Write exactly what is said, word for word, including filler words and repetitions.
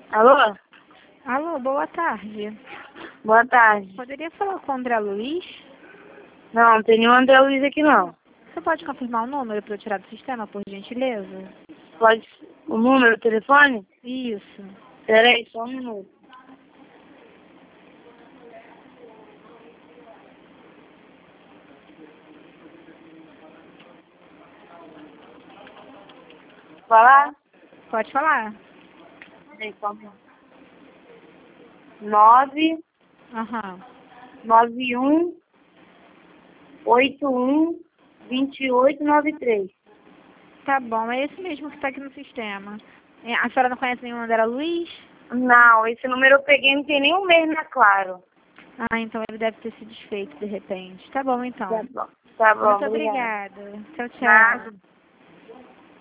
Alô? Alô, boa tarde. Boa tarde. Poderia falar com o André Luiz? Não, não tem nenhum André Luiz aqui não. Você pode confirmar o número para eu tirar do sistema, por gentileza? Pode... O número, o telefone? Isso. Peraí, só um minuto. Falar? Pode falar. Peraí, só um minuto. Nove, Aham. nove um, oito um, vinte e oito, nove três. Tá bom, é esse mesmo que está aqui no sistema. É, a senhora não conhece nenhum André Luiz? Não, esse número eu peguei, não tem nenhum mês na Claro. Ah, então ele deve ter se desfeito de repente. Tá bom, então. Tá bom, tá bom, Muito obrigada. obrigada. Tchau, tchau. Nada.